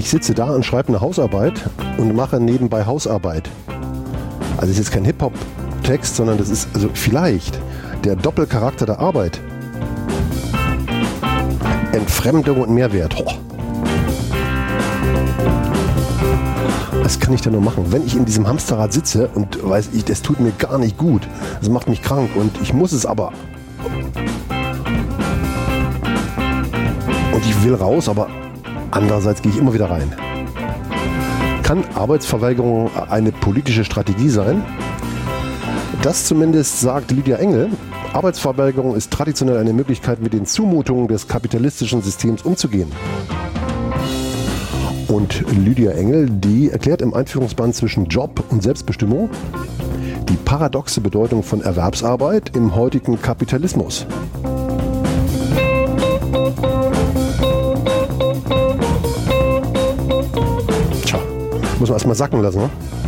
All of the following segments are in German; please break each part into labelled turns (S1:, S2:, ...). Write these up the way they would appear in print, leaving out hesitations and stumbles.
S1: Ich sitze da und schreibe eine Hausarbeit und mache nebenbei Hausarbeit. Also es ist jetzt kein Hip-Hop-Text, sondern das ist also vielleicht der Doppelcharakter der Arbeit. Entfremdung und Mehrwert. Oh. Was kann ich da nur machen? Wenn ich in diesem Hamsterrad sitze und weiß ich, das tut mir gar nicht gut, das macht mich krank und ich muss es aber. Und ich will raus, aber andererseits gehe ich immer wieder rein. Kann Arbeitsverweigerung eine politische Strategie sein? Das zumindest sagt Lydia Engel. Arbeitsverweigerung ist traditionell eine Möglichkeit, mit den Zumutungen des kapitalistischen Systems umzugehen. Und Lydia Engel, die erklärt im Einführungsband zwischen Job und Selbstbestimmung die paradoxe Bedeutung von Erwerbsarbeit im heutigen Kapitalismus. Tja, muss man erstmal sacken lassen, ne?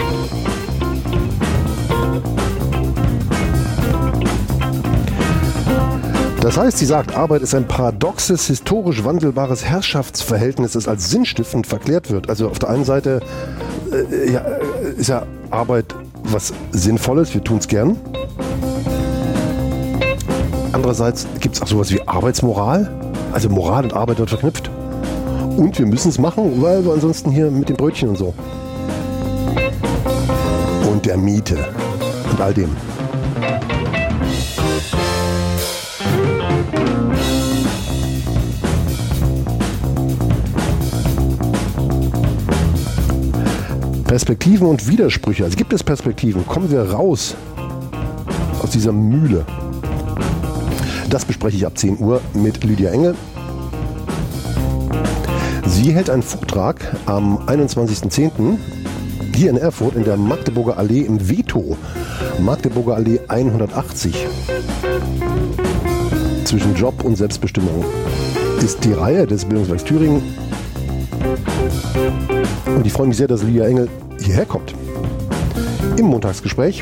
S1: Das heißt, sie sagt, Arbeit ist ein paradoxes, historisch wandelbares Herrschaftsverhältnis, das als sinnstiftend verklärt wird. Also auf der einen Seite ist ja Arbeit was Sinnvolles, wir tun es gern. Andererseits gibt es auch sowas wie Arbeitsmoral. Also Moral und Arbeit wird verknüpft. Und wir müssen es machen, weil wir ansonsten hier mit den Brötchen und so. Und der Miete und all dem. Perspektiven und Widersprüche. Also gibt es Perspektiven? Kommen wir raus aus dieser Mühle. Das bespreche ich ab 10 Uhr mit Lydia Engel. Sie hält einen Vortrag am 21.10. hier in Erfurt in der Magdeburger Allee im Veto. Magdeburger Allee 180. Zwischen Job und Selbstbestimmung ist die Reihe des Bildungswerks Thüringen. Und ich freue mich sehr, dass Lydia Engel hierher kommt. Im Montagsgespräch.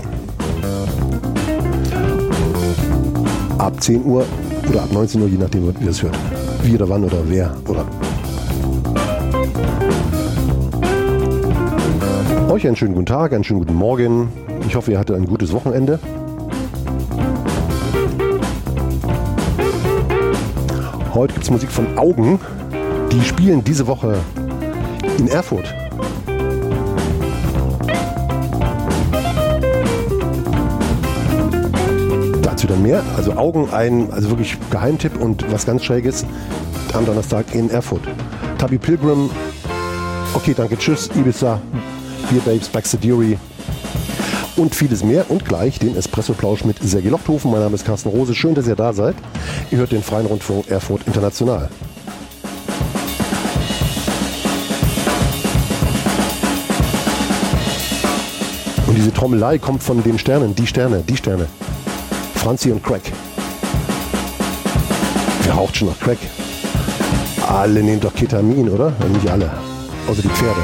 S1: Ab 10 Uhr oder ab 19 Uhr, je nachdem, wie ihr es hört. Wie oder wann oder wer oder. Euch einen schönen guten Tag, einen schönen guten Morgen. Ich hoffe, ihr hattet ein gutes Wochenende. Heute gibt es Musik von Augen. Die spielen diese Woche in Erfurt. Dazu dann mehr. Also Augen, also wirklich Geheimtipp und was ganz Schräges am Donnerstag in Erfurt. Tubby Pilgrim. Okay, danke, tschüss, Ibiza, Beer Babes, Baxter Dury und vieles mehr. Und gleich den Espresso-Plausch mit Sergei Lochthofen. Mein Name ist Carsten Rose. Schön, dass ihr da seid. Ihr hört den Freien Rundfunk Erfurt International. Und diese Trommelei kommt von den Sternen, die Sterne. Franzi und Crack. Wer raucht schon noch Crack? Alle nehmen doch Ketamin, oder? Nicht alle. Außer die Pferde.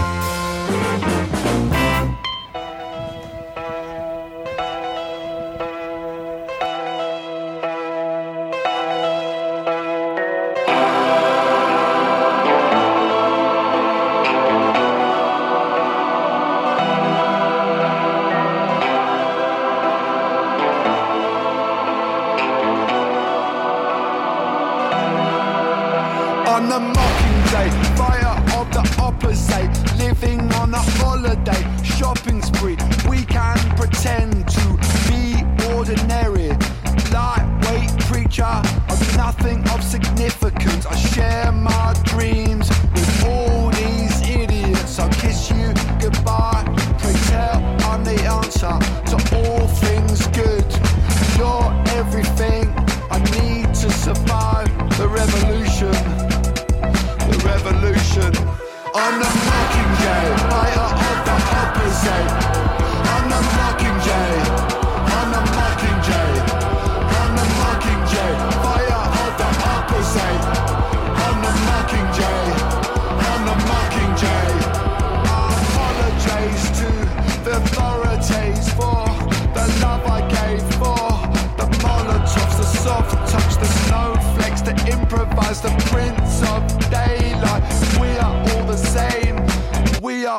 S2: The prince of daylight, we are all the same.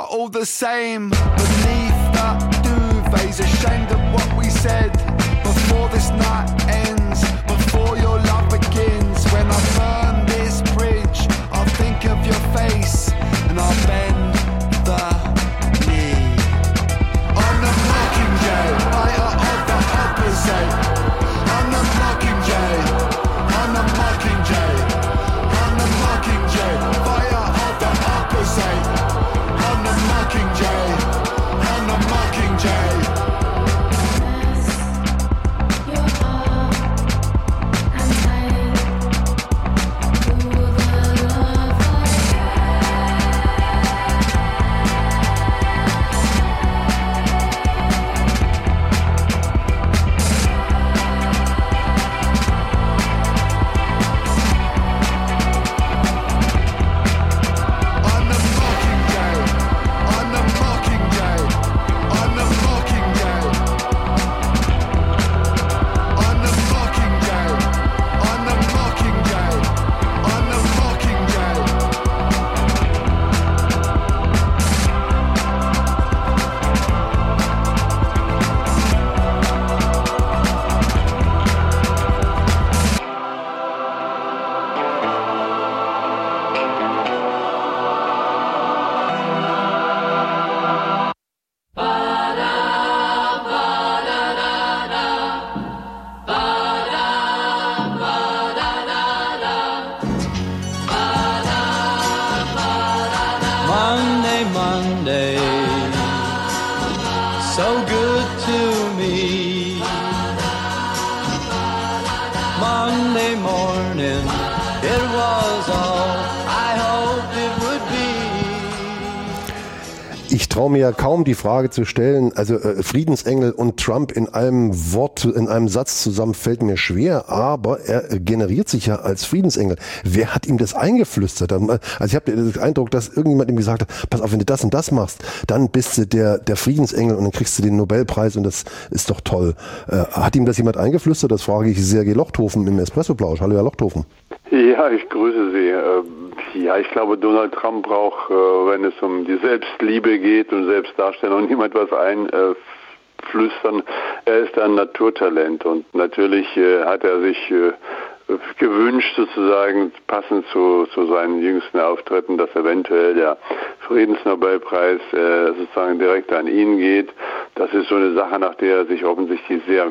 S2: all the same. Beneath that duvet's ashamed of what we said. Before this night ends, before your love begins. When I burn this bridge, I'll think of your face and I'll bend the knee. I'm the Mockingjay, fighter of the opposite. I'm the Mockingjay, I'm the Mockingjay. I'm the Mockingjay, fighter of the opposite. I'm the Mockingjay, I'm the Mockingjay.
S1: Ich traue mir ja kaum die Frage zu stellen, also Friedensengel und Trump in einem Wort, in einem Satz zusammen fällt mir schwer, aber er generiert sich ja als Friedensengel. Wer hat ihm das eingeflüstert? Also ich habe den Eindruck, dass irgendjemand ihm gesagt hat, pass auf, wenn du das und das machst, dann bist du der Friedensengel und dann kriegst du den Nobelpreis und das ist doch toll. Hat ihm das jemand eingeflüstert? Das frage ich Sergej Lochthofen im Espresso-Plausch. Hallo, Herr Lochthofen.
S3: Ja, ich grüße Sie. Ja, ich glaube, Donald Trump braucht, wenn es um die Selbstliebe geht und Selbstdarstellung, niemand was einflüstern. Er ist ein Naturtalent und natürlich hat er sich gewünscht, sozusagen passend zu seinen jüngsten Auftritten, dass eventuell der Friedensnobelpreis sozusagen direkt an ihn geht. Das ist so eine Sache, nach der er sich offensichtlich sehr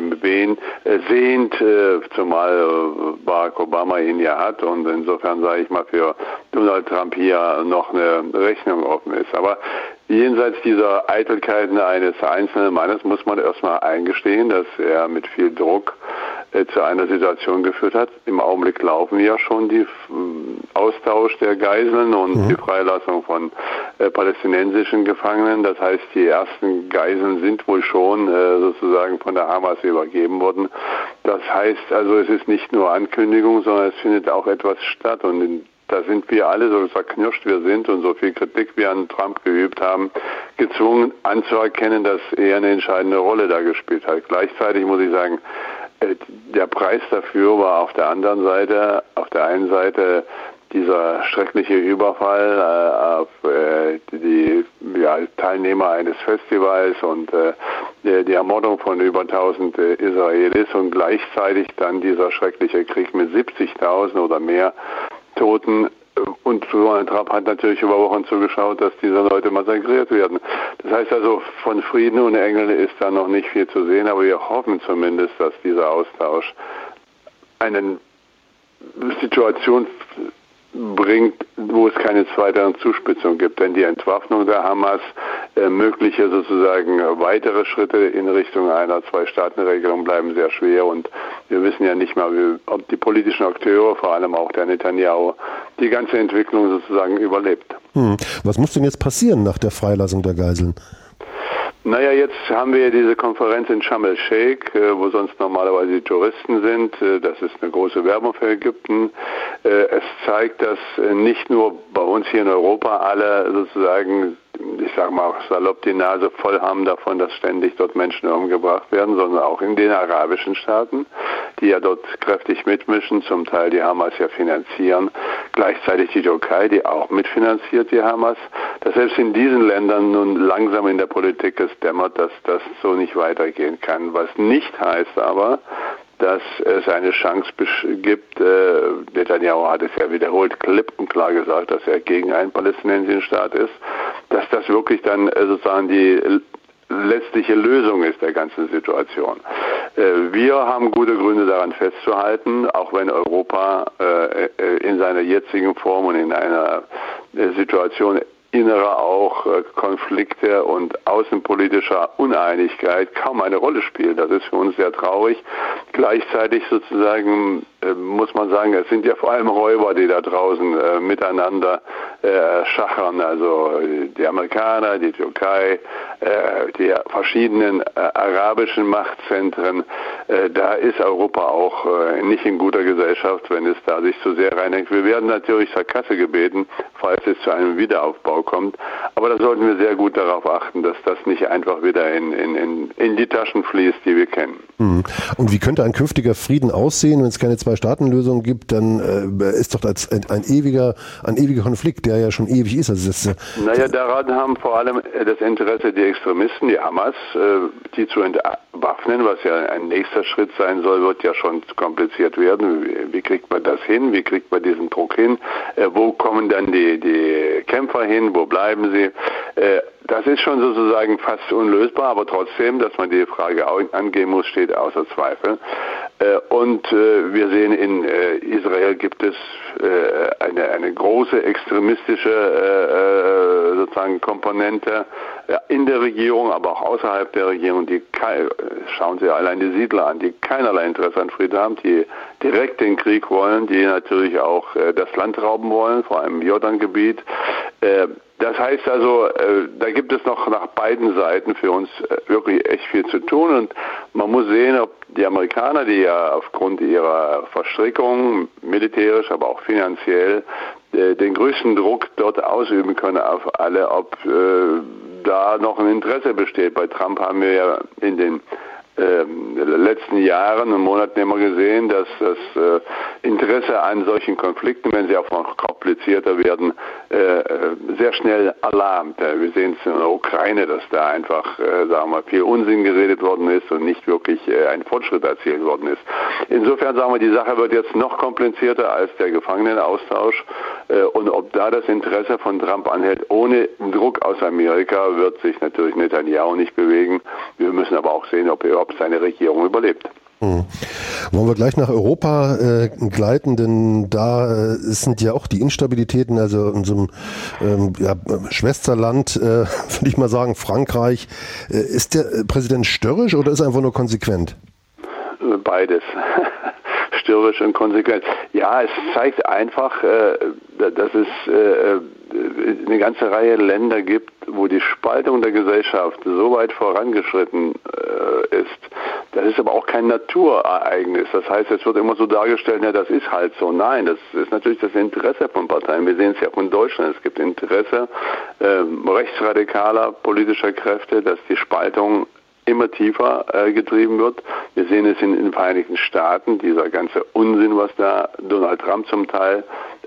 S3: sehnt, zumal Barack Obama ihn ja hat und insofern sage ich mal für Donald Trump hier noch eine Rechnung offen ist. Aber jenseits dieser Eitelkeiten eines einzelnen Mannes muss man erstmal eingestehen, dass er mit viel Druck zu einer Situation geführt hat. Im Augenblick laufen ja schon die Austausch der Geiseln und die Freilassung von palästinensischen Gefangenen. Das heißt, die ersten Geiseln sind wohl schon sozusagen von der Hamas übergeben worden. Das heißt also, es ist nicht nur Ankündigung, sondern es findet auch etwas statt und da sind wir alle, so zerknirscht wir sind und so viel Kritik wir an Trump geübt haben, gezwungen anzuerkennen, dass er eine entscheidende Rolle da gespielt hat. Gleichzeitig muss ich sagen, der Preis dafür war auf der anderen Seite, auf der einen Seite dieser schreckliche Überfall auf die Teilnehmer eines Festivals und die Ermordung von über 1000 Israelis und gleichzeitig dann dieser schreckliche Krieg mit 70.000 oder mehr Toten. Und Donald Trump hat natürlich über Wochen zugeschaut, dass diese Leute massakriert werden. Das heißt also, von Frieden und Engeln ist da noch nicht viel zu sehen, aber wir hoffen zumindest, dass dieser Austausch eine Situation bringt, wo es keine zweite Zuspitzung gibt. Denn die Entwaffnung der Hamas, mögliche sozusagen weitere Schritte in Richtung einer Zwei-Staaten-Regelung bleiben sehr schwer und wir wissen ja nicht mal, ob die politischen Akteure, vor allem auch der Netanyahu, die ganze Entwicklung sozusagen überlebt.
S1: Was muss denn jetzt passieren nach der Freilassung der Geiseln?
S3: Naja, jetzt haben wir diese Konferenz in Sharm el-Sheikh, wo sonst normalerweise die Touristen sind. Das ist eine große Werbung für Ägypten. Es zeigt, dass nicht nur bei uns hier in Europa alle sozusagen ich sage mal salopp, die Nase voll haben davon, dass ständig dort Menschen umgebracht werden, sondern auch in den arabischen Staaten, die ja dort kräftig mitmischen, zum Teil die Hamas ja finanzieren, gleichzeitig die Türkei, die auch mitfinanziert die Hamas, dass selbst in diesen Ländern nun langsam in der Politik es dämmert, dass das so nicht weitergehen kann. Was nicht heißt aber, dass es eine Chance gibt. Netanyahu hat es ja wiederholt klipp und klar gesagt, dass er gegen einen palästinensischen Staat ist, dass das wirklich dann sozusagen die letztliche Lösung ist der ganzen Situation. Wir haben gute Gründe daran festzuhalten, auch wenn Europa in seiner jetzigen Form und in einer Situation innerer auch Konflikte und außenpolitischer Uneinigkeit kaum eine Rolle spielt. Das ist für uns sehr traurig. Gleichzeitig sozusagen muss man sagen, es sind ja vor allem Räuber, die da draußen miteinander schachern. Also die Amerikaner, die Türkei, die verschiedenen arabischen Machtzentren. Da ist Europa auch nicht in guter Gesellschaft, wenn es da sich zu sehr reinhängt. Wir werden natürlich zur Kasse gebeten, falls es zu einem Wiederaufbau kommt. Aber da sollten wir sehr gut darauf achten, dass das nicht einfach wieder in die Taschen fließt, die wir kennen.
S1: Und wie könnte ein künftiger Frieden aussehen, wenn es keine Zwei-Staaten-Lösung gibt? Dann ist doch das ein ewiger Konflikt, der ja schon ewig ist. Also
S3: daran haben vor allem das Interesse die Extremisten, die Hamas, die zu entwaffnen, was ja ein nächster Schritt sein soll, wird ja schon kompliziert werden. Wie kriegt man das hin? Wie kriegt man diesen Druck hin? Wo kommen dann die Kämpfer hin? Wo bleiben sie? Das ist schon sozusagen fast unlösbar, aber trotzdem, dass man die Frage angehen muss, steht außer Zweifel. Und wir sehen, in Israel gibt es eine große extremistische sozusagen Komponente in der Regierung, aber auch außerhalb der Regierung, schauen Sie allein die Siedler an, die keinerlei Interesse an Frieden haben, die direkt den Krieg wollen, die natürlich auch das Land rauben wollen, vor allem im Jordangebiet. Das heißt also, da gibt es noch nach beiden Seiten für uns wirklich echt viel zu tun und man muss sehen, ob die Amerikaner, die ja aufgrund ihrer Verstrickung, militärisch, aber auch finanziell, den größten Druck dort ausüben können auf alle, ob da noch ein Interesse besteht. Bei Trump haben wir ja in den letzten Jahren und Monaten immer gesehen, dass das Interesse an solchen Konflikten, wenn sie auch noch komplizierter werden, sehr schnell alarmt. Wir sehen es in der Ukraine, dass da einfach, sagen wir mal, viel Unsinn geredet worden ist und nicht wirklich ein Fortschritt erzielt worden ist. Insofern sagen wir, die Sache wird jetzt noch komplizierter als der Gefangenenaustausch und ob da das Interesse von Trump anhält, ohne Druck aus Amerika, wird sich natürlich Netanyahu nicht bewegen. Wir müssen aber auch sehen, ob seine Regierung überlebt.
S1: Wollen wir gleich nach Europa gleiten, denn da sind ja auch die Instabilitäten, also in unserem Schwesterland, würde ich mal sagen, Frankreich. Ist der Präsident störrisch oder ist er einfach nur konsequent?
S3: Beides. Störrisch und konsequent. Ja, es zeigt einfach, dass es eine ganze Reihe Länder gibt, wo die Spaltung der Gesellschaft so weit vorangeschritten ist. Das ist aber auch kein Naturereignis. Das heißt, es wird immer so dargestellt, ja, das ist halt so. Nein, das ist natürlich das Interesse von Parteien. Wir sehen es ja auch in Deutschland. Es gibt Interesse rechtsradikaler politischer Kräfte, dass die Spaltung immer tiefer getrieben wird. Wir sehen es in den Vereinigten Staaten, dieser ganze Unsinn, was da Donald Trump zum Teil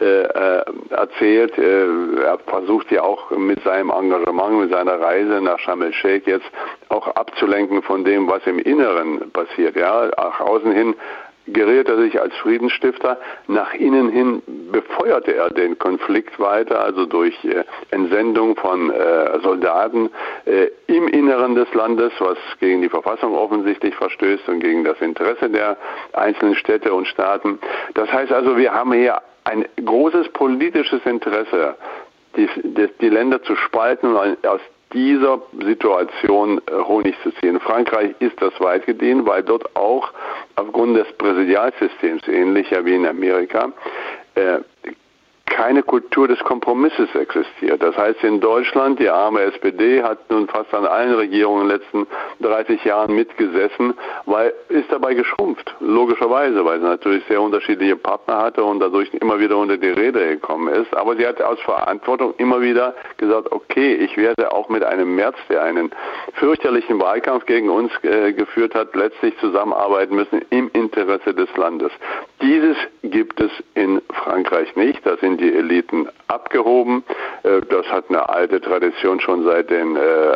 S3: erzählt. Er versucht ja auch mit seinem Engagement, mit seiner Reise nach Sharm el-Sheikh jetzt auch abzulenken von dem, was im Inneren passiert. Ja, nach außen hin geriert er sich als Friedensstifter, nach innen hin befeuerte er den Konflikt weiter, also durch Entsendung von Soldaten im Inneren des Landes, was gegen die Verfassung offensichtlich verstößt und gegen das Interesse der einzelnen Städte und Staaten. Das heißt also, wir haben hier ein großes politisches Interesse, die Länder zu spalten und aus dieser Situation Honig zu ziehen. Frankreich ist das weit gediehen, weil dort auch aufgrund des Präsidialsystems, ähnlicher wie in Amerika, keine Kultur des Kompromisses existiert. Das heißt, in Deutschland, die arme SPD hat nun fast an allen Regierungen in den letzten 30 Jahren mitgesessen, ist dabei geschrumpft, logischerweise, weil sie natürlich sehr unterschiedliche Partner hatte und dadurch immer wieder unter die Räder gekommen ist. Aber sie hat aus Verantwortung immer wieder gesagt, okay, ich werde auch mit einem Merz, der einen fürchterlichen Wahlkampf gegen uns geführt hat, letztlich zusammenarbeiten müssen im Interesse des Landes. Dieses gibt es in Frankreich nicht. Da sind die Eliten abgehoben. Das hat eine alte Tradition schon seit den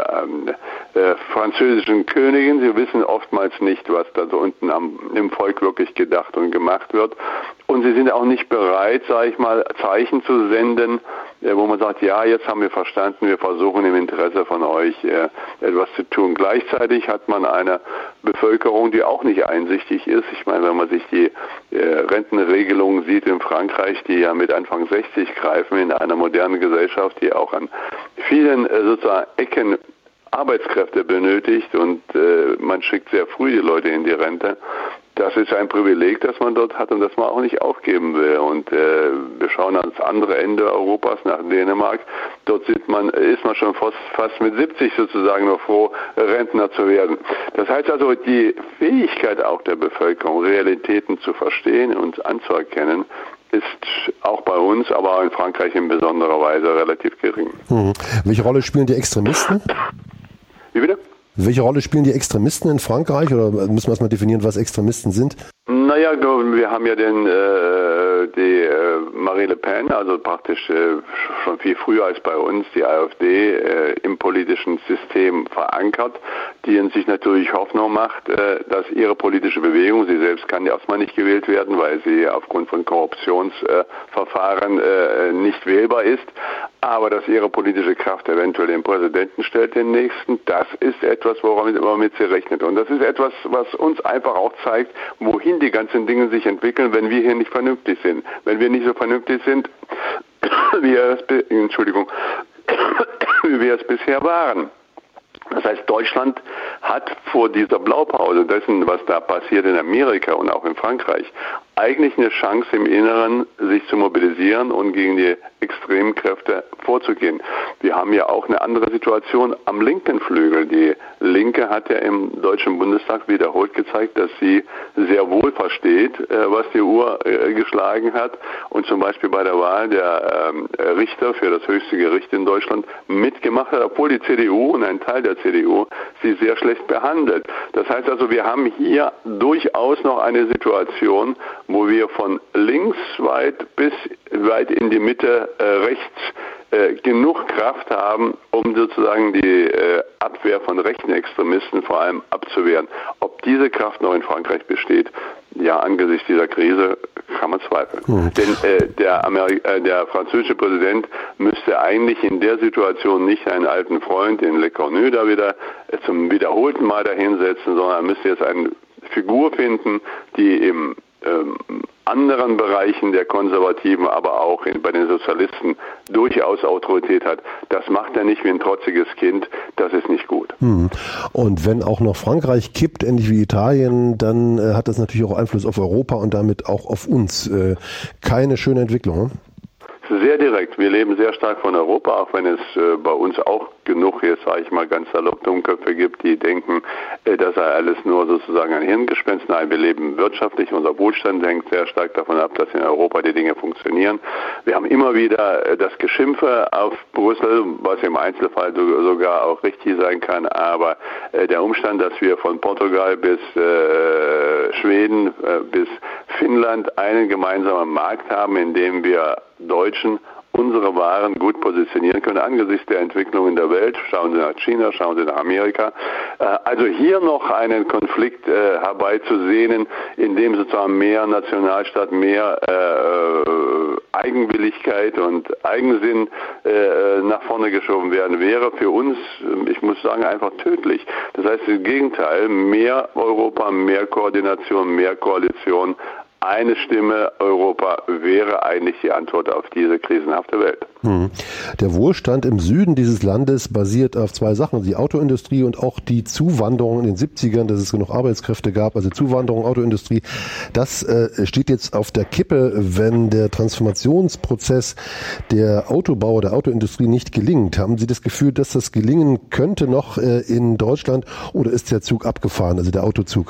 S3: französischen Königen. Sie wissen oftmals nicht, was da so unten im Volk wirklich gedacht und gemacht wird. Und sie sind auch nicht bereit, sage ich mal, Zeichen zu senden, wo man sagt, ja, jetzt haben wir verstanden, wir versuchen im Interesse von euch etwas zu tun. Gleichzeitig hat man eine Bevölkerung, die auch nicht einsichtig ist. Ich meine, wenn man sich die Rentenregelungen sieht in Frankreich, die ja mit Anfang 60 greifen, in einer modernen Gesellschaft, die auch an vielen sozusagen Ecken Arbeitskräfte benötigt und man schickt sehr früh die Leute in die Rente. Das ist ein Privileg, das man dort hat und das man auch nicht aufgeben will. Und wir schauen ans andere Ende Europas, nach Dänemark. Dort ist man schon fast mit 70 sozusagen noch froh, Rentner zu werden. Das heißt also, die Fähigkeit auch der Bevölkerung, Realitäten zu verstehen und anzuerkennen, ist auch bei uns, aber auch in Frankreich in besonderer Weise relativ gering.
S1: Welche Rolle spielen die Extremisten?
S3: Wie bitte?
S1: Welche Rolle spielen die Extremisten in Frankreich? Oder müssen wir erstmal definieren, was Extremisten sind?
S3: Naja, wir haben ja die Marie Le Pen, also praktisch schon viel früher als bei uns, die AfD im politischen System verankert, die in sich natürlich Hoffnung macht, dass ihre politische Bewegung, sie selbst kann ja erstmal nicht gewählt werden, weil sie aufgrund von Korruptionsverfahren nicht wählbar ist, aber dass ihre politische Kraft eventuell den Präsidenten stellt, den nächsten, das ist etwas, womit sie rechnet. Und das ist etwas, was uns einfach auch zeigt, wohin die ganzen Dinge sich entwickeln, wenn wir hier nicht vernünftig sind. Wenn wir nicht so vernünftig sind, wie wir es bisher waren. Das heißt, Deutschland hat vor dieser Blaupause dessen, was da passiert in Amerika und auch in Frankreich, eigentlich eine Chance im Inneren, sich zu mobilisieren und gegen die extremen Kräfte vorzugehen. Wir haben ja auch eine andere Situation am linken Flügel. Die Linke hat ja im Deutschen Bundestag wiederholt gezeigt, dass sie sehr wohl versteht, was die Uhr geschlagen hat und zum Beispiel bei der Wahl der Richter für das höchste Gericht in Deutschland mitgemacht hat, obwohl die CDU und ein Teil der CDU sie sehr schlecht behandelt. Das heißt also, wir haben hier durchaus noch eine Situation, wo wir von links bis weit in die Mitte rechts genug Kraft haben, um sozusagen die Abwehr von rechten Extremisten vor allem abzuwehren. Ob diese Kraft noch in Frankreich besteht, ja, angesichts dieser Krise kann man zweifeln. Denn der französische Präsident müsste eigentlich in der Situation nicht einen alten Freund, den Le Cornu, da wieder zum wiederholten Mal dahinsetzen, sondern er müsste jetzt eine Figur finden, die im anderen Bereichen der Konservativen, aber auch bei den Sozialisten durchaus Autorität hat. Das macht er nicht wie ein trotziges Kind, das ist nicht gut.
S1: Und wenn auch noch Frankreich kippt, ähnlich wie Italien, dann hat das natürlich auch Einfluss auf Europa und damit auch auf uns. Keine schöne Entwicklung, ne?
S3: Sehr direkt. Wir leben sehr stark von Europa, auch wenn es bei uns auch genug, jetzt sage ich mal ganz salopp, Dummköpfe gibt, die denken, das sei alles nur sozusagen ein Hirngespinst. Nein, wir leben wirtschaftlich, unser Wohlstand hängt sehr stark davon ab, dass in Europa die Dinge funktionieren. Wir haben immer wieder das Geschimpfe auf Brüssel, was im Einzelfall sogar auch richtig sein kann, aber der Umstand, dass wir von Portugal bis Schweden bis Finnland einen gemeinsamen Markt haben, in dem wir Deutschen unsere Waren gut positionieren können angesichts der Entwicklung in der Welt. Schauen Sie nach China, schauen Sie nach Amerika. Also hier noch einen Konflikt herbeizusehnen, in dem sozusagen mehr Nationalstaat, mehr Eigenwilligkeit und Eigensinn nach vorne geschoben werden, wäre für uns, ich muss sagen, einfach tödlich. Das heißt im Gegenteil, mehr Europa, mehr Koordination, mehr Koalition, eine Stimme Europa wäre eigentlich die Antwort auf diese krisenhafte Welt.
S1: Der Wohlstand im Süden dieses Landes basiert auf zwei Sachen, die Autoindustrie und auch die Zuwanderung in den 70ern, dass es genug Arbeitskräfte gab, also Zuwanderung, Autoindustrie. Das steht jetzt auf der Kippe, wenn der Transformationsprozess der Autobauer, der Autoindustrie nicht gelingt. Haben Sie das Gefühl, dass das gelingen könnte noch in Deutschland oder ist der Zug abgefahren, also der Autozug?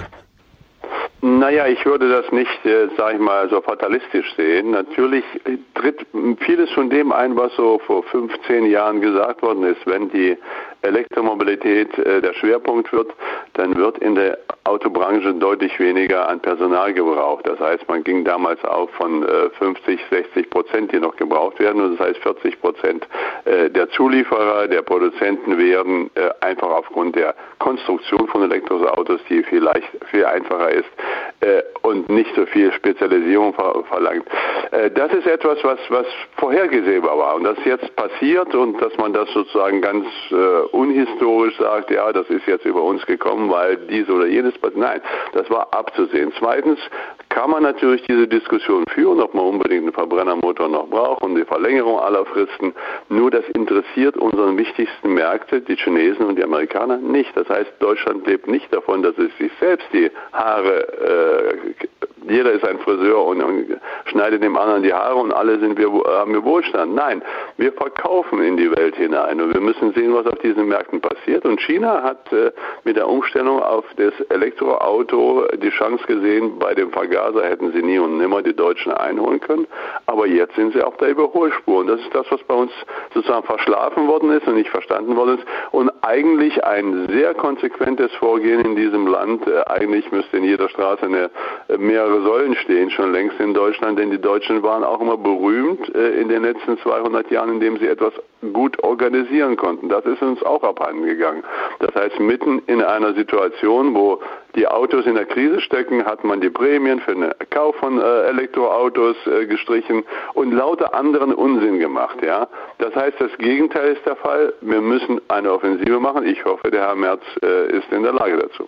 S3: Naja, ich würde das nicht, sag ich mal, so fatalistisch sehen. Natürlich tritt vieles von dem ein, was so vor 15 Jahren gesagt worden ist. Wenn die Elektromobilität der Schwerpunkt wird, dann wird in der Autobranche deutlich weniger an Personal gebraucht. Das heißt, man ging damals auch von 50-60%, die noch gebraucht werden. Und das heißt, 40% der Zulieferer, der Produzenten werden einfach aufgrund der Konstruktion von Elektroautos, die viel einfacher ist und nicht so viel Spezialisierung verlangt. Das ist etwas, was vorhergesehbar war. Und das jetzt passiert und dass man das sozusagen ganz unhistorisch sagt, ja, das ist jetzt über uns gekommen, weil dies oder jenes passiert. Nein, das war abzusehen. Zweitens kann man natürlich diese Diskussion führen, ob man unbedingt einen Verbrennermotor noch braucht und die Verlängerung aller Fristen. Nur das interessiert unseren wichtigsten Märkte, die Chinesen und die Amerikaner, nicht. Das heißt, Deutschland lebt nicht davon, dass es sich selbst die Haare, jeder ist ein Friseur und schneidet dem anderen die Haare und alle haben wir Wohlstand. Nein, wir verkaufen in die Welt hinein und wir müssen sehen, was auf diesen Märkten passiert. Und China hat mit der Umstellung auf das Elektroauto die Chance gesehen, bei dem Vergaser hätten sie nie und nimmer die Deutschen einholen können. Aber jetzt sind sie auf der Überholspur. Und das ist das, was bei uns sozusagen verschlafen worden ist und nicht verstanden worden ist. Und eigentlich ein sehr konsequentes Vorgehen in diesem Land. Eigentlich müsste in jeder Straße mehrere Säulen stehen, schon längst in Deutschland. Denn die Deutschen waren auch immer berühmt in den letzten 200 Jahren, indem sie etwas gut organisieren konnten. Das ist uns auch abhanden gegangen. Das heißt, mitten in einer Situation, wo die Autos in der Krise stecken, hat man die Prämien für den Kauf von Elektroautos gestrichen und lauter anderen Unsinn gemacht. Ja, das heißt, das Gegenteil ist der Fall. Wir müssen eine Offensive machen. Ich hoffe, der Herr Merz ist in der Lage dazu.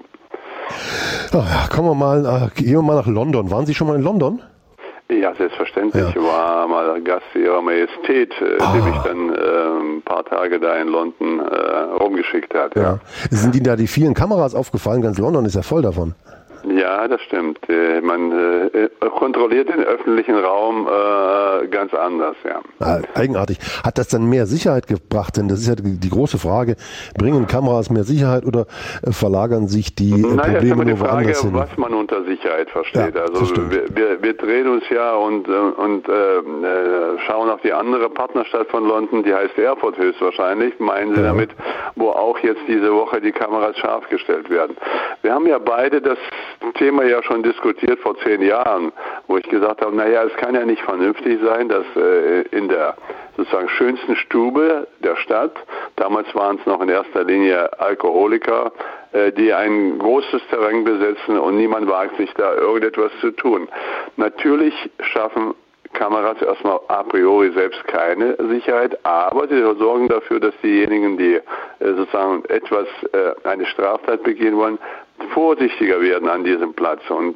S1: Gehen wir mal nach London. Waren Sie schon mal in London?
S3: Ja, selbstverständlich. Ja. Ich war mal Gast Ihrer Majestät, die mich dann ein paar Tage da in London rumgeschickt hat. Ja.
S1: Sind Ihnen da die vielen Kameras aufgefallen? Ganz London ist ja voll davon.
S3: Ja, das stimmt. Man kontrolliert den öffentlichen Raum ganz anders, ja.
S1: Eigenartig. Hat das dann mehr Sicherheit gebracht? Denn das ist ja die große Frage. Bringen Kameras mehr Sicherheit oder verlagern sich die Probleme nur woanders hin?
S3: Was man unter Sicherheit versteht. Ja, also wir drehen uns ja und schauen auf die andere Partnerstadt von London, die heißt Erfurt höchstwahrscheinlich, meinen Sie damit, wo auch jetzt diese Woche die Kameras scharf gestellt werden. Wir haben ja beide das Thema ja schon diskutiert vor 10 Jahren, wo ich gesagt habe, naja, es kann ja nicht vernünftig sein, dass in der sozusagen schönsten Stube der Stadt, damals waren es noch in erster Linie Alkoholiker, die ein großes Terrain besetzen und niemand wagt sich da irgendetwas zu tun. Natürlich schaffen Kameras erstmal a priori selbst keine Sicherheit, aber sie sorgen dafür, dass diejenigen, die sozusagen eine Straftat begehen wollen, vorsichtiger werden an diesem Platz. Und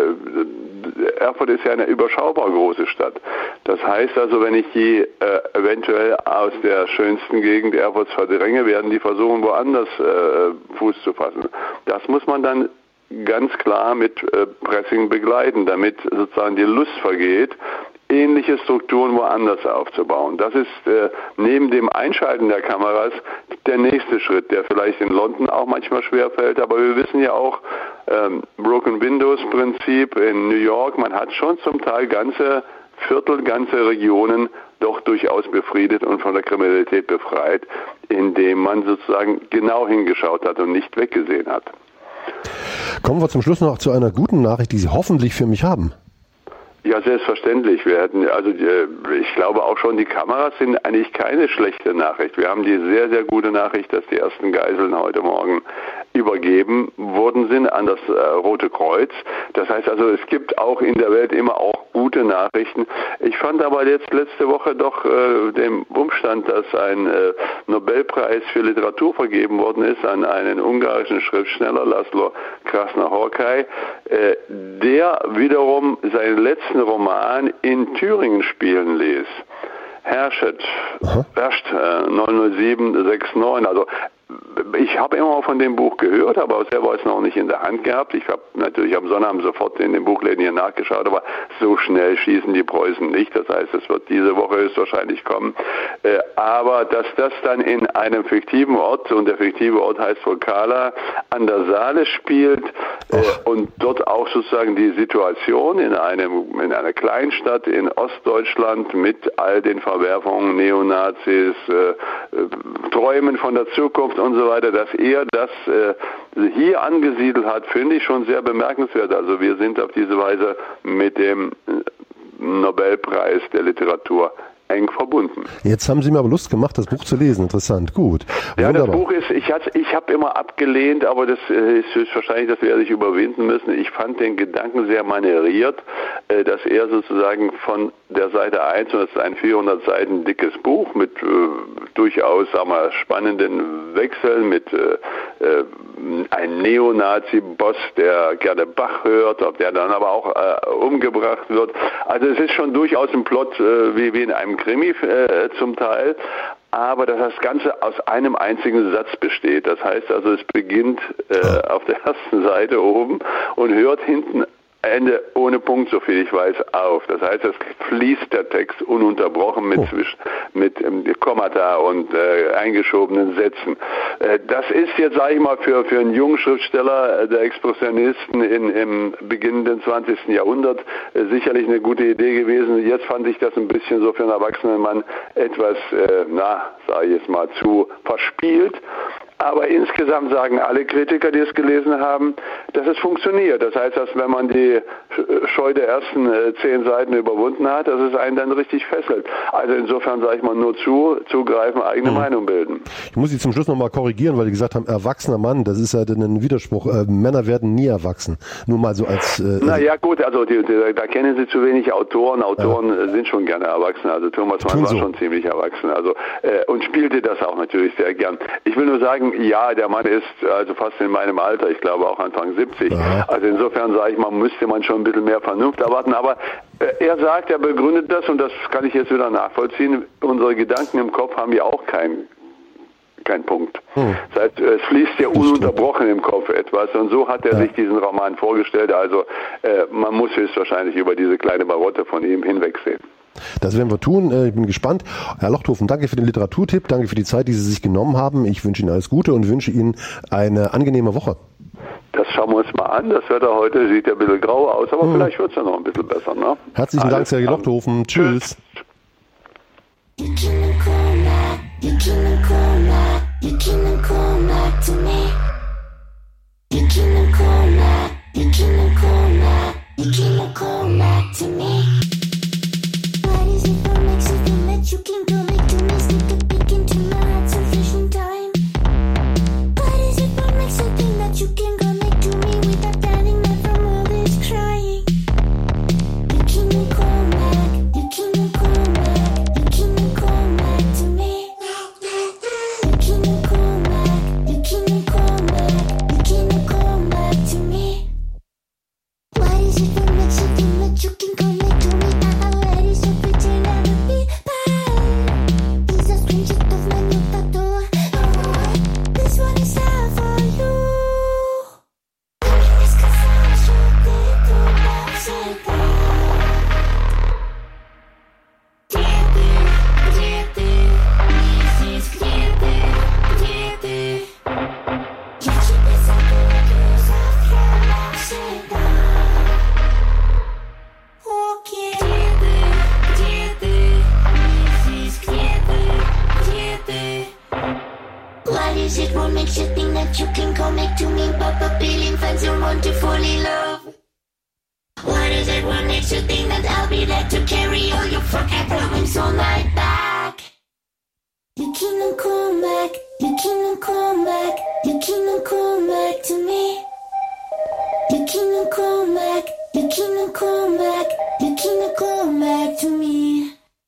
S3: Erfurt ist ja eine überschaubar große Stadt. Das heißt also, wenn ich die eventuell aus der schönsten Gegend Erfurts verdränge, werden die versuchen, woanders Fuß zu fassen. Das muss man dann ganz klar mit Pressing begleiten, damit sozusagen die Lust vergeht, ähnliche Strukturen woanders aufzubauen. Das ist neben dem Einschalten der Kameras der nächste Schritt, der vielleicht in London auch manchmal schwerfällt, aber wir wissen ja auch, Broken Windows Prinzip in New York, man hat schon zum Teil ganze Viertel, ganze Regionen doch durchaus befriedet und von der Kriminalität befreit, indem man sozusagen genau hingeschaut hat und nicht weggesehen hat.
S1: Kommen wir zum Schluss noch zu einer guten Nachricht, die Sie hoffentlich für mich haben.
S3: Ja, selbstverständlich. Ich glaube auch schon, die Kameras sind eigentlich keine schlechte Nachricht. Wir haben die sehr, sehr gute Nachricht, dass die ersten Geiseln heute Morgen übergeben worden sind an das Rote Kreuz. Das heißt also, es gibt auch in der Welt immer auch gute Nachrichten. Ich fand aber jetzt letzte Woche doch den Umstand, dass ein Nobelpreis für Literatur vergeben worden ist an einen ungarischen Schriftsteller, Laszlo Krasznahorkai, der wiederum seinen letzten Roman in Thüringen spielen ließ. Herrscht 00769, also ich habe immer von dem Buch gehört, aber selber es noch nicht in der Hand gehabt. Ich habe natürlich am Sonnabend sofort in den Buchläden hier nachgeschaut, aber so schnell schießen die Preußen nicht. Das heißt, es wird diese Woche höchstwahrscheinlich kommen. Aber dass das dann in einem fiktiven Ort, und der fiktive Ort heißt Volkala, an der Saale spielt und dort auch sozusagen die Situation in einer Kleinstadt in Ostdeutschland mit all den Verwerfungen, Neonazis, Träumen von der Zukunft und so weiter, dass er das hier angesiedelt hat, finde ich schon sehr bemerkenswert. Also wir sind auf diese Weise mit dem Nobelpreis der Literatur eng verbunden.
S1: Jetzt haben Sie mir aber Lust gemacht, das Buch zu lesen. Interessant, gut.
S3: Ja,
S1: Wunderbar.
S3: Das Buch ist, ich habe immer abgelehnt, aber das ist höchstwahrscheinlich, das werde ich überwinden müssen. Ich fand den Gedanken sehr manieriert, dass er sozusagen von der Seite 1, und das ist ein 400 Seiten dickes Buch mit durchaus, sagen wir, spannenden Wechseln, mit einem Neonazi-Boss, der gerne Bach hört, der dann aber auch umgebracht wird. Also es ist schon durchaus ein Plot wie in einem Krimi zum Teil, aber dass das Ganze aus einem einzigen Satz besteht. Das heißt also, es beginnt auf der ersten Seite oben und hört hinten Ende ohne Punkt, so viel ich weiß, auf. Das heißt, es fließt der Text ununterbrochen mit Kommata und eingeschobenen Sätzen. Das ist jetzt, sage ich mal, für einen jungen Schriftsteller der Expressionisten im beginnenden 20. Jahrhundert sicherlich eine gute Idee gewesen. Jetzt fand ich das ein bisschen so für einen erwachsenen Mann etwas, sage ich jetzt mal, zu verspielt. Aber insgesamt sagen alle Kritiker, die es gelesen haben, dass es funktioniert. Das heißt, dass wenn man die Scheu der ersten 10 Seiten überwunden hat, dass es einen dann richtig fesselt. Also insofern sage ich mal nur zugreifen, eigene Meinung bilden. Ich
S1: muss Sie zum Schluss nochmal korrigieren, weil Sie gesagt haben, erwachsener Mann, das ist ja ein Widerspruch. Männer werden nie erwachsen. Nur mal so als...
S3: naja gut, also da kennen Sie zu wenig Autoren. Autoren sind schon gerne erwachsen. Also Thomas Mann war schon ziemlich erwachsen. Also und spielte das auch natürlich sehr gern. Ich will nur sagen, ja, der Mann ist also fast in meinem Alter, ich glaube auch Anfang 70. Ja. Also insofern sage ich mal, müsste man schon ein bisschen mehr Vernunft erwarten. Aber er sagt, er begründet das, und das kann ich jetzt wieder nachvollziehen, unsere Gedanken im Kopf haben ja auch keinen Punkt. Das heißt, es fließt ja ununterbrochen im Kopf etwas, und so hat er sich diesen Roman vorgestellt. Also man muss höchstwahrscheinlich über diese kleine Marotte von ihm hinwegsehen.
S1: Das werden wir tun. Ich bin gespannt. Herr Lochthofen, danke für den Literaturtipp, danke für die Zeit, die Sie sich genommen haben. Ich wünsche Ihnen alles Gute und wünsche Ihnen eine angenehme Woche.
S3: Das schauen wir uns mal an. Das Wetter heute sieht ja ein bisschen grau aus, aber vielleicht wird es ja noch ein bisschen besser. Ne?
S1: Herzlichen Dank, Herr Lochthofen. Tschüss.
S4: You can go make to me, sneak a peek into my heart, sufficient time. What is it what makes you think that you can go make to me without getting mad from all this crying? You can come back, you can come back, you can come back to me. You can come back, you can come back, you can come back to me. What is it what makes you think that you can go make to me? I already so pretend I would be You can come back, you can come back, you can come back. to come back, looking to come back, looking to come back to me.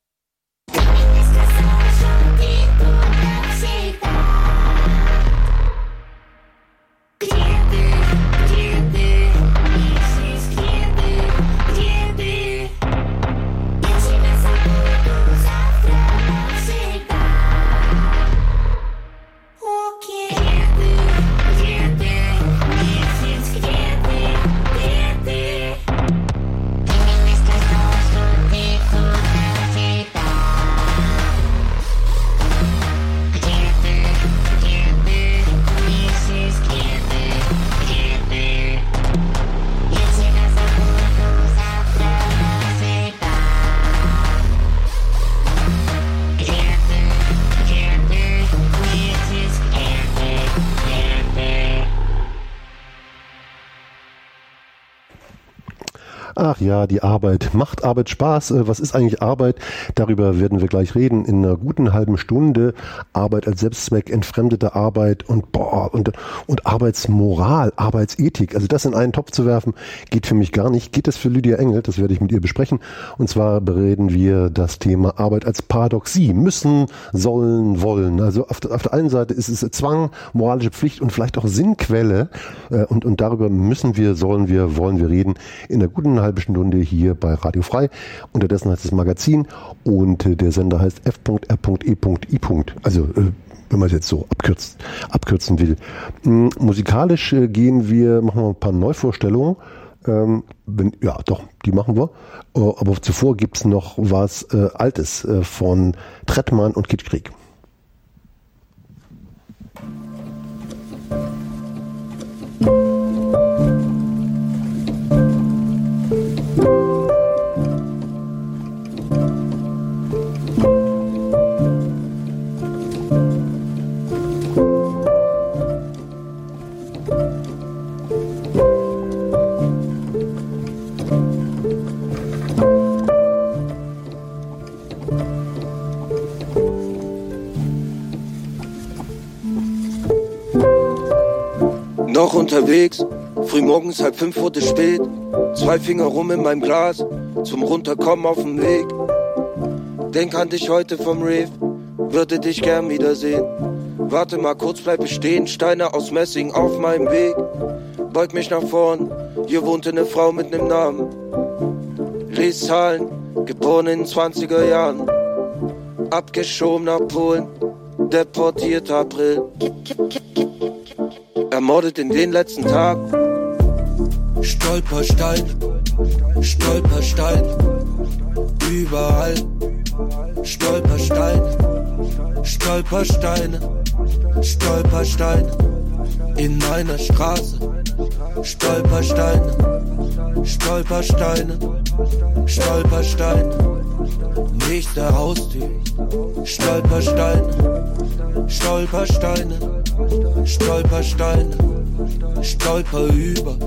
S1: Ach ja, die Arbeit. Macht Arbeit Spaß? Was ist eigentlich Arbeit? Darüber werden wir gleich reden in einer guten halben Stunde. Arbeit als Selbstzweck, entfremdete Arbeit und Arbeitsmoral, Arbeitsethik. Also das in einen Topf zu werfen, geht für mich gar nicht. Geht das für Lydia Engel? Das werde ich mit ihr besprechen. Und zwar bereden wir das Thema Arbeit als Paradoxie. Müssen, sollen, wollen. Also auf der einen Seite ist es Zwang, moralische Pflicht und vielleicht auch Sinnquelle. Und darüber müssen wir, sollen wir, wollen wir reden in einer guten halben Stunde hier bei Radio Frei. Unterdessen heißt es Magazin und der Sender heißt f.r.e.i. Also wenn man es jetzt so abkürzen will. Musikalisch machen wir ein paar Neuvorstellungen. Die machen wir. Aber zuvor gibt es noch was Altes von Trettmann und Kid Krieg.
S5: Noch unterwegs, frühmorgens 4:30 wurde spät. 2 Finger rum in meinem Glas, zum Runterkommen auf dem Weg. Denk an dich heute vom Rave, würde dich gern wiedersehen. Warte mal kurz, bleibe stehen, Steine aus Messing auf meinem Weg. Beug mich nach vorn, hier wohnte eine Frau mit nem Namen. Lies Zahlen, geboren in den 20er Jahren. Abgeschoben nach Polen, deportiert April. Ermordet in den letzten Tag. Stolperstein, Stolperstein, überall. Stolperstein, Stolpersteine, Stolpersteine, in meiner Straße. Stolpersteine, Stolpersteine, Stolpersteine, nächste Haustür. Stolpersteine, Stolpersteine, Stolpersteine, Stolper über.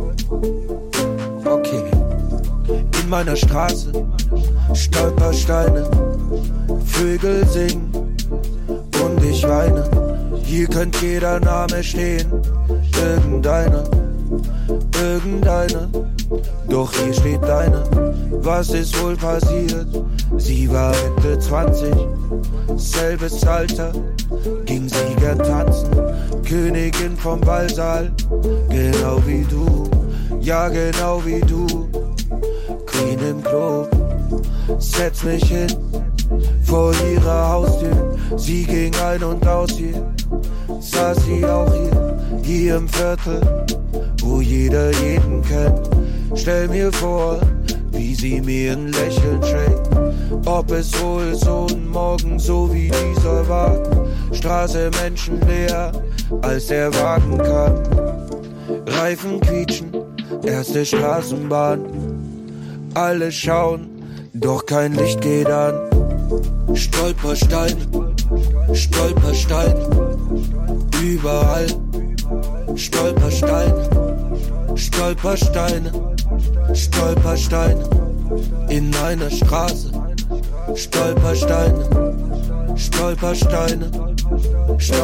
S5: Okay, in meiner Straße, Stolpersteine, Vögel singen und ich weine. Hier könnte jeder Name stehen, irgendeiner, irgendeiner. Doch hier steht deiner. Was ist wohl passiert? Sie war Mitte 20, selbes Alter, ging sie gern tanzen. Königin vom Ballsaal, genau wie du, ja genau wie du. Queen im Club, setz mich hin, vor ihrer Haustür. Sie ging ein und aus hier, saß sie auch hier im Viertel, wo jeder jeden kennt. Stell mir vor, wie sie mir ein Lächeln schenkt. Ob es wohl so ein Morgen so wie dieser war. Straße menschenleer, als der Wagen kam. Reifen quietschen, erste Straßenbahn. Alle schauen, doch kein Licht geht an. Stolperstein, Stolperstein, überall. Stolperstein, Stolpersteine, Stolpersteine, in meiner Straße. Stolpersteine, Stolpersteine,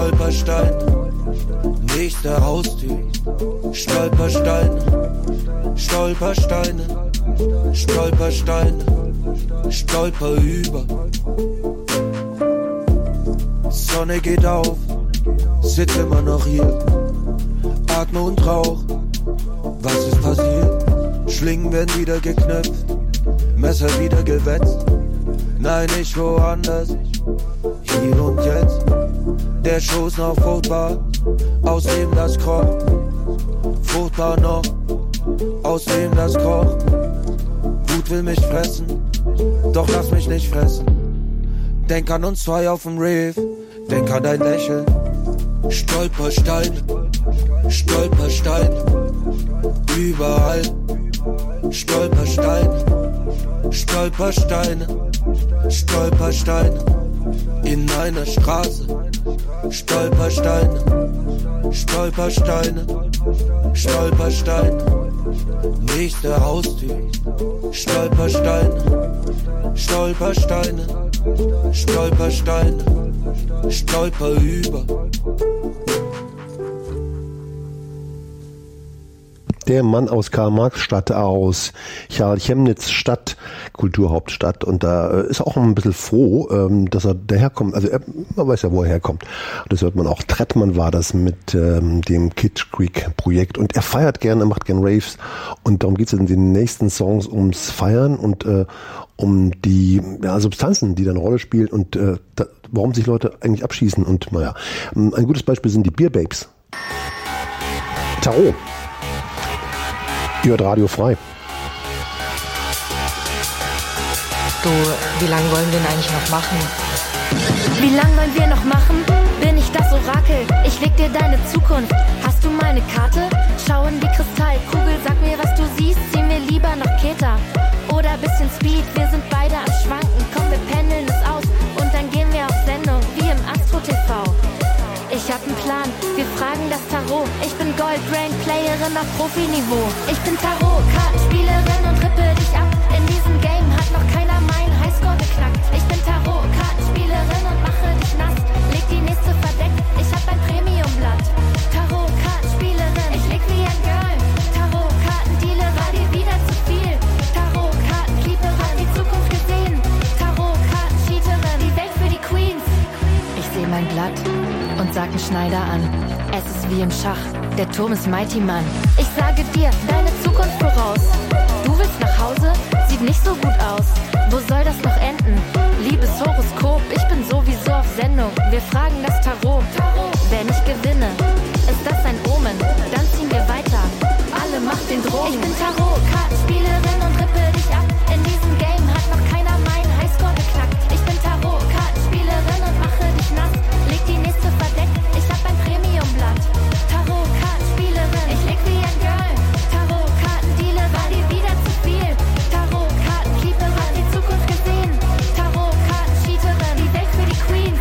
S5: Stolpersteine, nächste Haustür. Stolpersteine, Stolpersteine, Stolpersteine, stolper über. Sonne geht auf, sitz immer noch hier, atme und rauch. Was ist passiert? Schlingen werden wieder geknüpft, Messer wieder gewetzt. Nein, nicht woanders, hier und jetzt. Der Schoß noch fruchtbar, aus dem das kroch. Fruchtbar noch, aus dem das kroch. Wut will mich fressen, doch lass mich nicht fressen. Denk an uns zwei auf dem Reef, denk an dein Lächeln. Stolpersteine, Stolpersteine, überall. Stolpersteine, Stolpersteine, Stolpersteine, in einer Straße. Stolpersteine, Stolpersteine, Stolpersteine, nächste Haustür. Stolpersteine, Stolpersteine, Stolpersteine, stolper über.
S1: Der Mann aus Karl-Marx-Stadt, aus Chemnitz Stadt, Kulturhauptstadt, und da ist auch ein bisschen froh, dass er daherkommt. Also man weiß ja, wo er herkommt. Das hört man auch. Trettmann war das mit dem Kid Creek Projekt, und er feiert gerne, er macht gerne Raves, und darum geht es in den nächsten Songs ums Feiern und um die Substanzen, die da eine Rolle spielen, und warum sich Leute eigentlich abschießen. Und naja, ein gutes Beispiel sind die Beer Babes. Tarot. Ihr hört Radio frei.
S6: Du, wie lange wollen wir denn eigentlich noch machen?
S7: Wie lang wollen wir noch machen? Bin ich das Orakel? Ich leg dir deine Zukunft. Hast du meine Karte? Schau in die Kristallkugel, sag mir, was du siehst. Zieh mir lieber noch Keter oder bisschen Speed. Wir sind beide am Schwanken. Komm, wir pendeln es aus und dann gehen wir auf Sendung, wie im Astro TV. Ich hab einen Plan, wir fragen das Tarot. Ich bin Gold-Brain-Playerin auf Profiniveau. Ich bin Tarot-Kartenspielerin und rippe dich ab. In diesem Game hat noch keiner meinen Highscore geknackt. Ich bin Tarot-Kartenspielerin und mache dich nass. Leg die nächste verdeckt, ich hab ein Premiumblatt. Tarot-Kartenspielerin, ich leg wie ein Girl. Tarot-Kartendealer, war dir wieder zu viel. Tarot-Kartenkeeperin, hab die Zukunft gesehen. Tarot-Kartencheaterin, die Welt für die Queens.
S6: Ich seh mein Blatt und sag einen Schneider an. Es ist wie im Schach, der Turm ist Mighty Mann.
S7: Ich sage dir, deine Zukunft voraus. Du willst nach Hause? Sieht nicht so gut aus. Wo soll das noch enden? Liebes Horoskop, ich bin sowieso auf Sendung. Wir fragen das Tarot. Wenn ich gewinne, ist das ein Omen? Dann ziehen wir weiter. Alle macht den Drogen. Ich bin Tarot-Kartenspielerin und rippe dich ab. In diesem Game hat noch keiner meinen Highscore geknackt. Ich bin Tarot-Kartenspielerin und mache dich nass. Leg die nächste verdeckt, ich hab ein Premiumblatt. Tarot-Kartenspielerin, ich leg wie ein Girl. Tarot-Kartendealer, war dir wieder zu viel. Tarot-Kartenkeeperin, hab die Zukunft gesehen. Tarot-Kartencheaterin, die Welt für die Queens.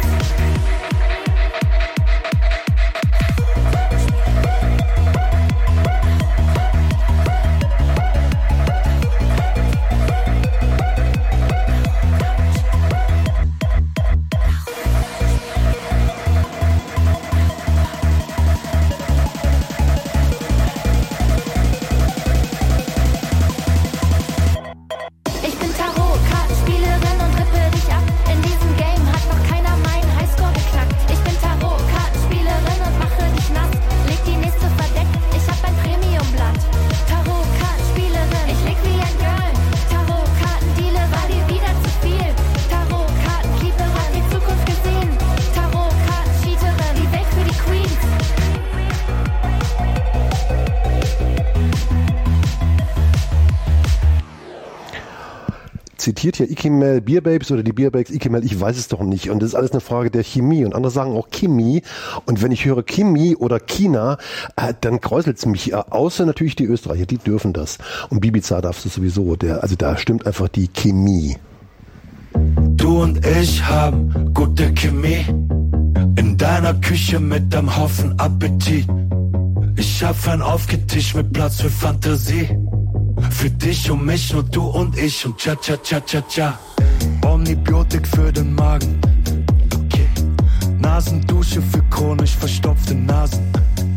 S7: Ich bin Tarot-Kartenspielerin und rippe dich ab. In diesem Game hat noch keiner meinen Highscore geknackt. Ich bin Tarot-Kartenspielerin und mache dich nass. Leg die nächste verdeckt, ich hab ein Premiumblatt. Tarot-Kartenspielerin, ich leg wie ein Girl. Tarot-Kartendealer, war dir wieder zu viel. Tarot-Kartenkeeperin, hab die Zukunft gesehen. Tarot-Kartencheaterin, die Welt für die Queens.
S1: Zitiert hier Ikimel Beer Babes oder die Beer Babes Ikimel, ich weiß es doch nicht. Und das ist alles eine Frage der Chemie. Und andere sagen auch Chemie. Und wenn ich höre Chemie oder China, dann kräuselt es mich. Außer natürlich die Österreicher, die dürfen das. Und Bibiza darfst du sowieso. Also da stimmt einfach die Chemie.
S5: Du und ich haben gute Chemie. In deiner Küche mit einem Haufen Appetit. Ich hab Fern aufgetischt mit Platz für Fantasie. Für dich und mich, nur du und ich und cha-cha-cha-cha-cha. Omnibiotik für den Magen. Okay. Nasendusche für chronisch verstopfte Nasen.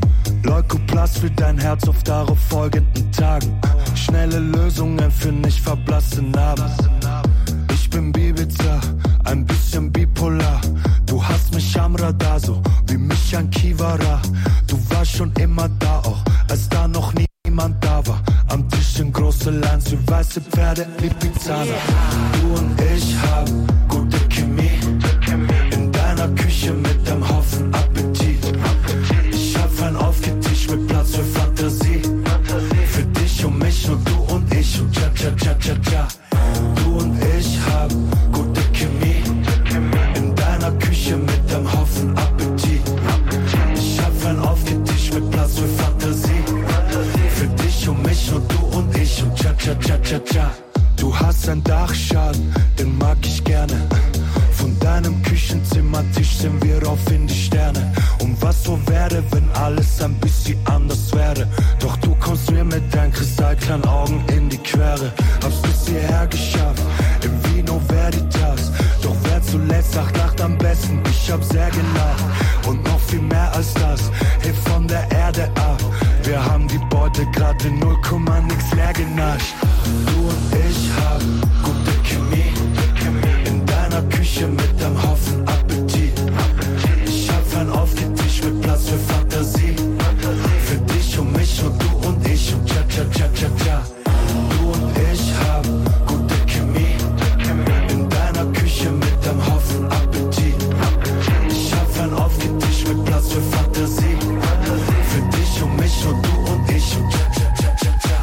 S5: Leukoplast für dein Herz auf darauf folgenden Tagen. Schnelle Lösungen für nicht verblasste Narben. Ich bin Bibiza, ein bisschen bipolar. Du hast mich am Radar, so wie mich an Kivara. Du warst schon immer da, auch als da noch niemand da war. Am Tisch in große Lines für weiße Pferde, Lipizzaner. Du und ich haben gute Chemie. In deiner Küche mit einem Haufen Appetit. Ich hab fein aufgetischt mit Platz für Fantasie. Für dich und mich, nur du und ich und cha-cha-cha-cha-cha. Du und ich haben gute Chemie. In deiner Küche mit einem Haufen Appetit. Ich hab fein aufgetischt mit Platz für Fantasie. Für dich und mich, nur du und ich und cha-cha-cha-cha-cha. Du hast einen Dachschaden, den mag ich gerne. Von deinem Küchenzimmertisch sehen wir auf in die Sterne. Und was so wäre, wenn alles ein bisschen anders wäre. Doch du kommst mir mit deinen kristallklaren Augen in die Quere. Hab's bis hierher geschafft, im Vino Veritas. Doch wer zuletzt sagt, lacht am besten. Ich hab sehr gelacht und noch viel mehr als das. Heb von der Erde ab. Wir haben die Beute grad in 0, nix leer genascht. Du und ich haben gute Chemie. In deiner Küche mit einem Haufen Appetit. Ich hab fein aufgetischt mit Platz für Fantasie. Für dich und mich und du und ich und cha-cha-cha-cha-cha. Du und ich haben gute Chemie. In deiner Küche mit einem Haufen Appetit. Ich hab fein aufgetischt mit Platz für Fantasie. Für dich und mich und du und ich und cha-cha-cha-cha-cha.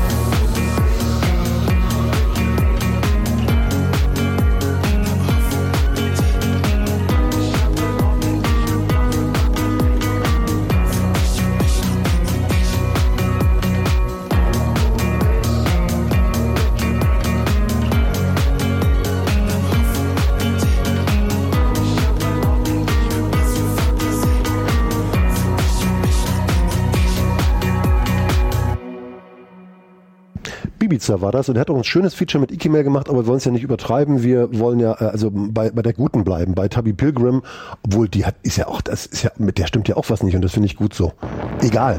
S1: Ibiza war das und er hat auch ein schönes Feature mit Ikimel gemacht, aber wir wollen es ja nicht übertreiben. Wir wollen ja also bei der Guten bleiben, bei Tubby Pilgrim, obwohl die hat, ist ja auch, das ist ja, mit der stimmt ja auch was nicht und das finde ich gut so. Egal.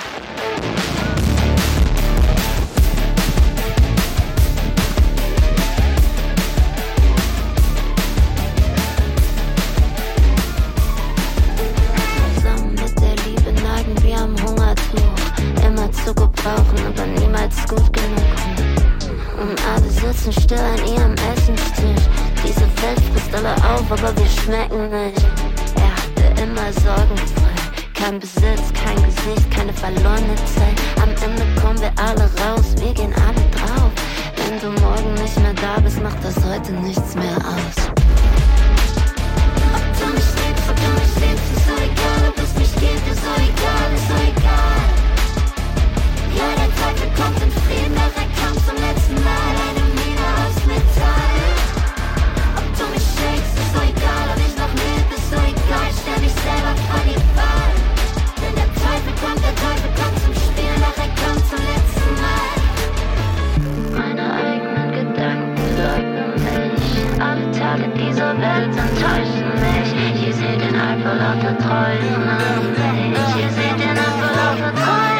S8: Zusammen mit der Liebe neigen wir am Hungertuch. Immer zu gebrauchen, aber niemals gut genug. Und alle sitzen still an ihrem Essenstisch. Diese Welt frisst alle auf, aber wir schmecken nicht. Er hatte immer sorgenfrei. Kein Besitz, kein Gesicht, keine verlorene Zeit. Am Ende kommen wir alle raus, wir gehen alle drauf. Wenn du morgen nicht mehr da bist, macht das heute nichts mehr aus. Ob du mich liebst, ob du mich liebst, ist so egal. Ob es mich gibt, ist so egal, ist so egal. Ja, der Teufel kommt in Frieden, doch er kam zum letzten Mal. Eine Mine aus Metall. Ob du mich shakes, ist so egal. Ob ich noch lebe, ist so egal. Stell mich selber vor die Wahl. Denn der Teufel kommt zum Spiel, doch er kommt zum letzten Mal. Meine eigenen Gedanken leugnen mich. Alle Tage dieser Welt enttäuschen mich. Hier seht ihr einfach lauter Träume. Hier seht ihr einfach lauter Träume.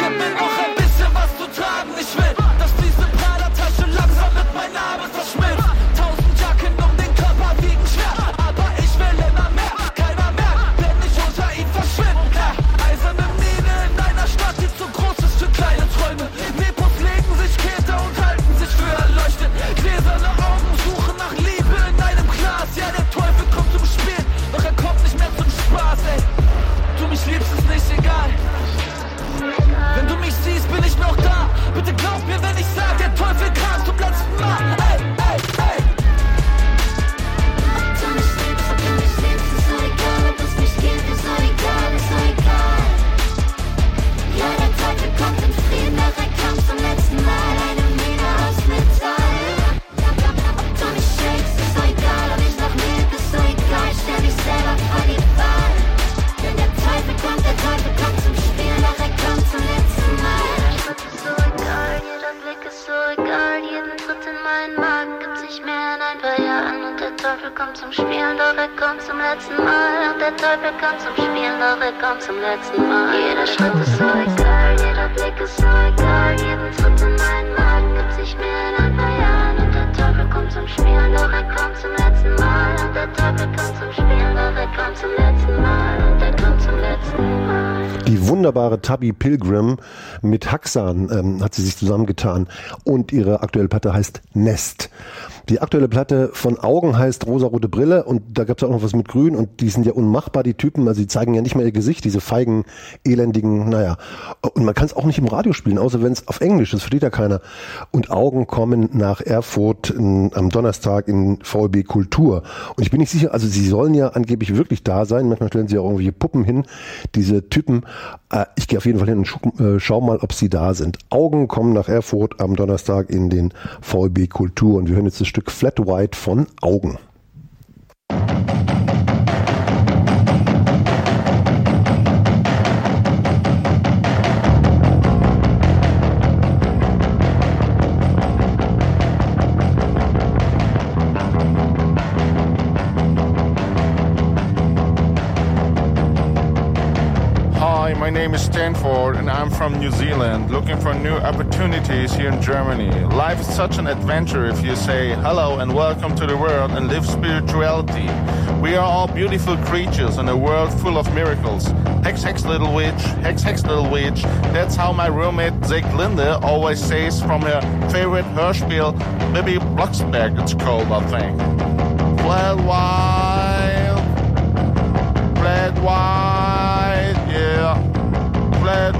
S5: Ich will, dass diese Prada-Tasche langsam mit meinem Namen verschmilzt. 1000 Jacken um den Körper wiegen schwer, aber ich will immer mehr. Keiner merkt, wenn ich unter ihn verschwinde. Eiserne Mine in einer Stadt, die zu groß ist für kleine Träume. Nepos legen sich Käthe und halten sich für erleuchtet. Gläserne Augen suchen nach Liebe in einem Glas. Ja, der Teufel kommt zum Spiel, doch er kommt nicht mehr zum Spaß, ey. Du mich liebst, ist nicht egal. Wenn du mich siehst, bin ich noch da. Bitte glaub mir, wenn ich sag, der Teufel kam zum letzten Mal. Ey, ey, ey.
S8: Ob du mich liebst, ist so egal. Ob es mich gibt, ist so egal, ist so egal. Ja, der Teufel kommt in Frieden, doch er kam zum letzten Mal. Eine Mine aus Metall. Ob du mich shakes, ist so egal. Ob ich noch lebe, ist so egal. Stell mich selber vor die Wahl. Denn der Teufel kommt zum Spiel, doch er kommt zum letzten Mal. Jeder Schritt ist so egal, jeder Blick ist so egal. Jeden Tritt in meinen Magen gibt sich mehr in ein paar Jahren und der Teufel kommt zum Spielen, doch er kommt zum letzten Mal. Und der Teufel kommt zum Spielen, doch er kommt zum letzten Mal. Jeder Schritt ist so egal, jeder Blick ist so egal. Jeden Tritt in meinen Magen gibt's nicht mehr in ein paar Jahren. Und der Teufel kommt zum Spielen, doch er kommt zum letzten Mal. Und der Teufel kommt zum Spielen, doch er kommt zum letzten Mal. Und er kommt zum letzten Mal.
S1: Die wunderbare Tubby Pilgrim mit Haxan hat sie sich zusammengetan und ihre aktuelle Platte heißt Nest. Die aktuelle Platte von Augen heißt Rosarote Brille und da gab es auch noch was mit Grün und die sind ja unmachbar, die Typen, also die zeigen ja nicht mehr ihr Gesicht, diese feigen, elendigen, naja. Und man kann es auch nicht im Radio spielen, außer wenn es auf Englisch ist, versteht ja keiner. Und Augen kommen nach Erfurt am Donnerstag in VLB Kultur. Und ich bin nicht sicher, also sie sollen ja angeblich wirklich da sein, manchmal stellen sie ja irgendwelche Puppen hin, diese Typen. Ich gehe auf jeden Fall hin und schau mal, ob sie da sind. Augen kommen nach Erfurt am Donnerstag in den VLB Kultur und wir hören jetzt das Stück Flat White von Augen.
S9: Hi, my name is Stanford and I'm from New Zealand, looking for new opportunities here in Germany. Life is such an adventure if you say hello and welcome to the world and live spirituality. We are all beautiful creatures in a world full of miracles. Hex, hex, little witch, hex, hex, little witch. That's how my roommate Zach Linde always says from her favorite Hörspiel, Bibi Blocksberg it's called, I think. Flat wild, flat white, yeah. Flat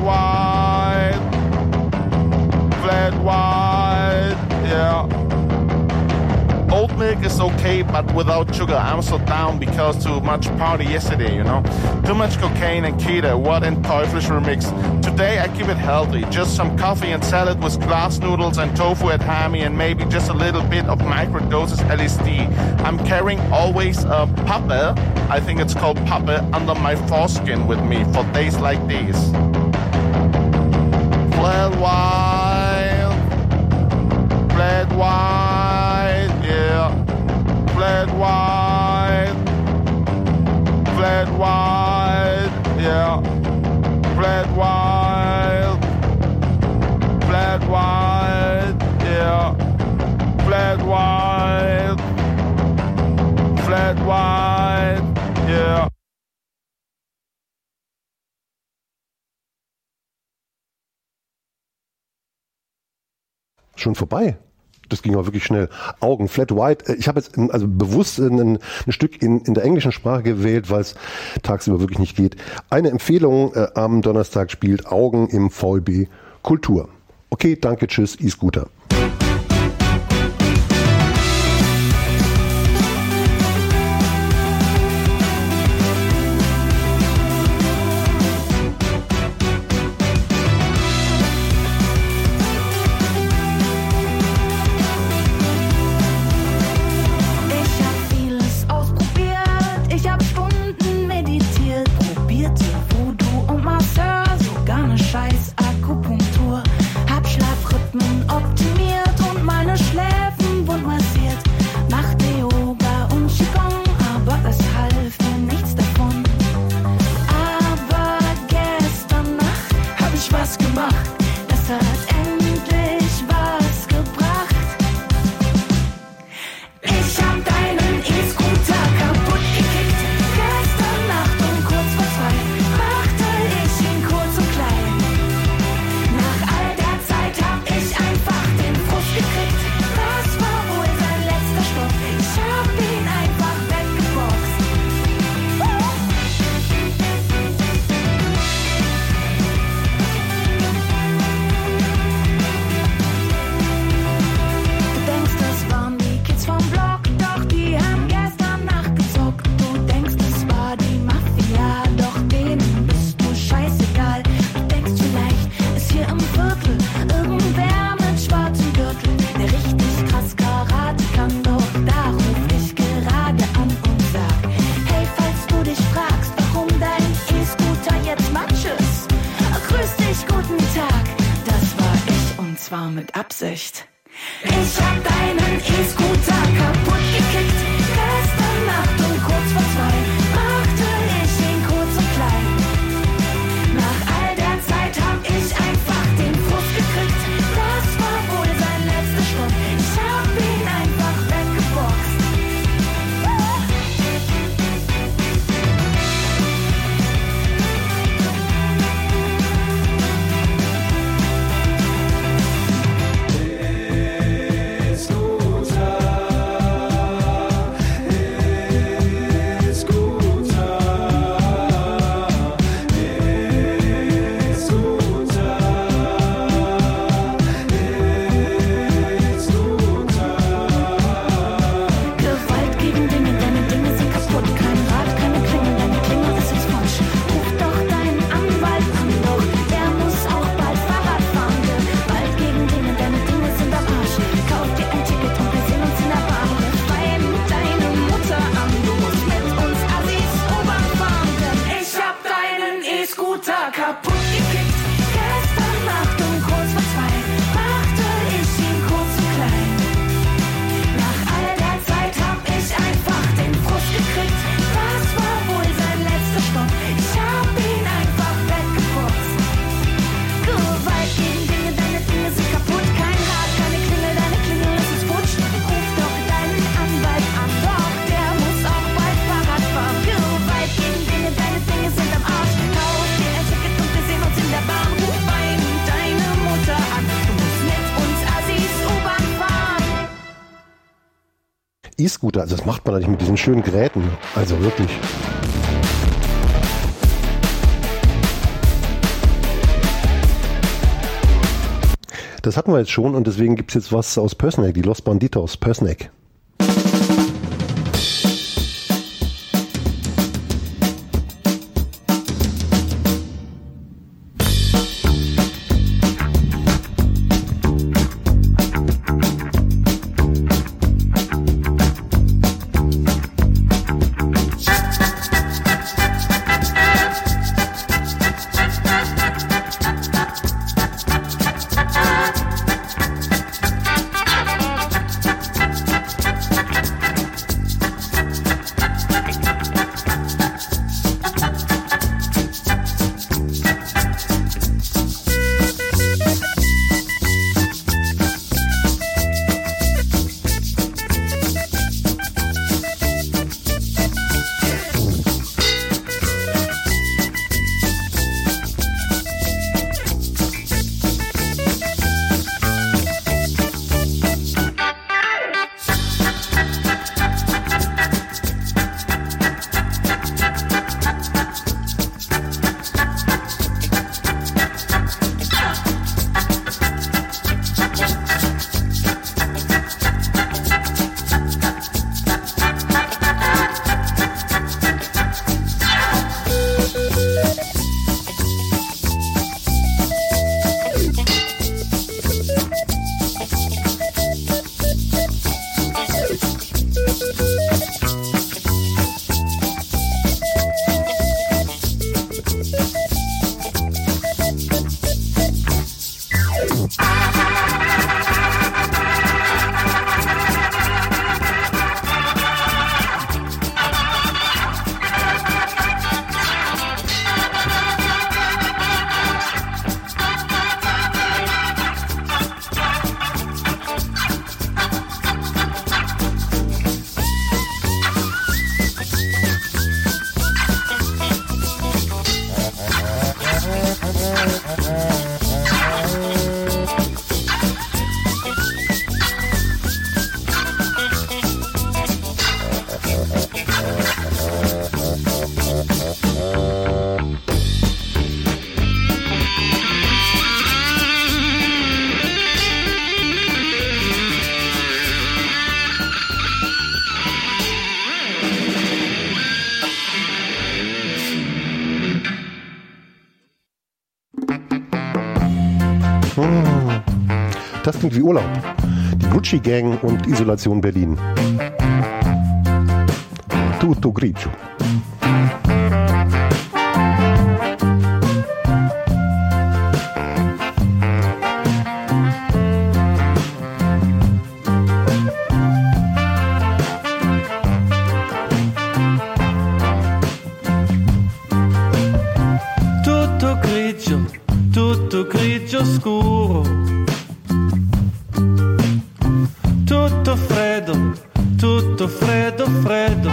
S9: white, yeah. Oat milk is okay, but without sugar. I'm so down because too much party yesterday, you know. Too much cocaine and keto, what in teuflish remix. Today I keep it healthy, just some coffee and salad with glass noodles and tofu at Hami and maybe just a little bit of microdoses LSD. I'm carrying always a puppe, I think it's called puppe, under my foreskin with me for days like these. Flat white, yeah. Flat white, yeah. Flat white, yeah. Flat white, yeah.
S1: Schon vorbei. Das ging aber wirklich schnell. Augen, Flat White. Ich habe jetzt also bewusst ein Stück in der englischen Sprache gewählt, weil es tagsüber wirklich nicht geht. Eine Empfehlung, am Donnerstag spielt Augen im VLB Kultur. Okay, danke, tschüss, E-Scooter.
S10: Ich hab deinen E-Scooter kaputt gekickt.
S1: E-Scooter, also das macht man nicht mit diesen schönen Geräten. Also wirklich. Das hatten wir jetzt schon und deswegen gibt es jetzt was aus Pößneck, die Los Banditos, Pößneck. Das klingt wie Urlaub. Die Gucci Gang und Isolation Berlin. Tutto grigio.
S5: Tutto grigio scuro, tutto freddo, freddo.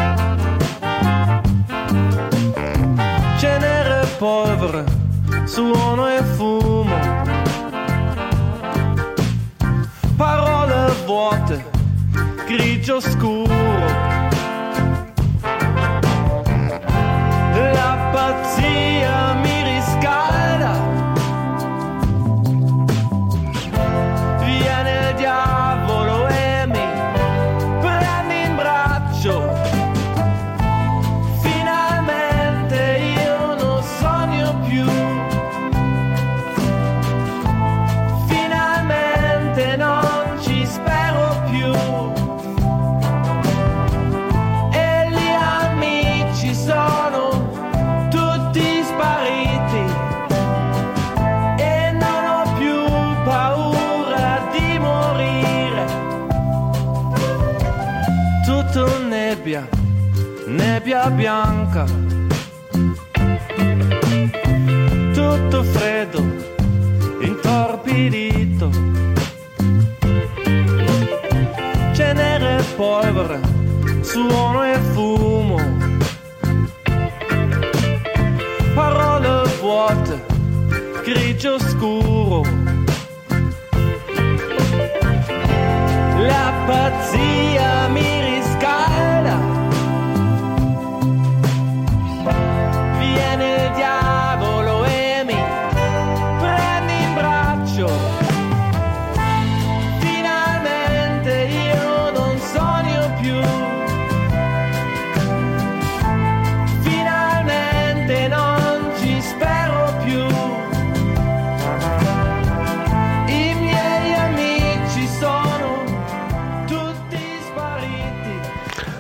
S5: Cenere e polvere, suono e fumo, parole vuote, grigio scuro. La pazzia mi riscalda, viene il diavolo e mi prende in braccio. Finalmente io non sogno più, finalmente non ci spero più. E gli amici sono tutti spariti e non ho più paura di morire. Tutto nebbia, nebbia bianca, tutto freddo, intorpidito, cenere e polvere, suono e fumo, parole vuote, grigio scuro. La pazzia mi riscalda,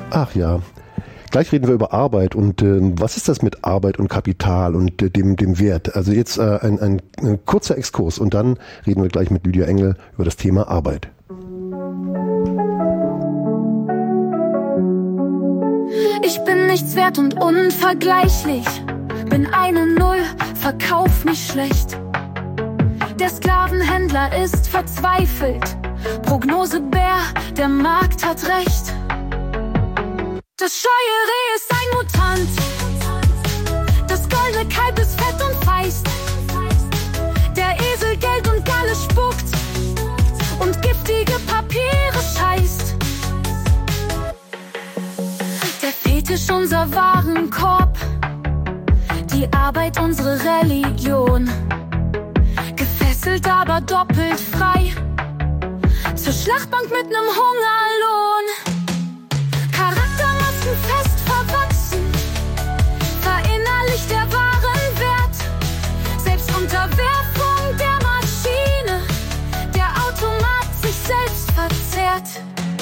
S1: Ach ja. Gleich reden wir über Arbeit und was ist das mit Arbeit und Kapital und dem Wert? Also jetzt ein kurzer Exkurs und dann reden wir gleich mit Lydia Engel über das Thema Arbeit.
S10: Ich bin nichts wert und unvergleichlich. Bin eine Null, verkauf mich schlecht. Der Sklavenhändler ist verzweifelt. Prognosebär, der Markt hat recht. Das scheue Reh ist ein Mutant. Das goldene Kalb ist fett und feist. Der Esel Geld und Galle spuckt und giftige Papiere scheißt. Der Fetisch unser Warenkorb, die Arbeit unsere Religion. Gefesselt aber doppelt frei, zur Schlachtbank mit nem Hungerlohn. Charaktermassen fest verwachsen, verinnerlicht der wahren Wert. Selbstunterwerfung der Maschine, der Automat sich selbst verzehrt.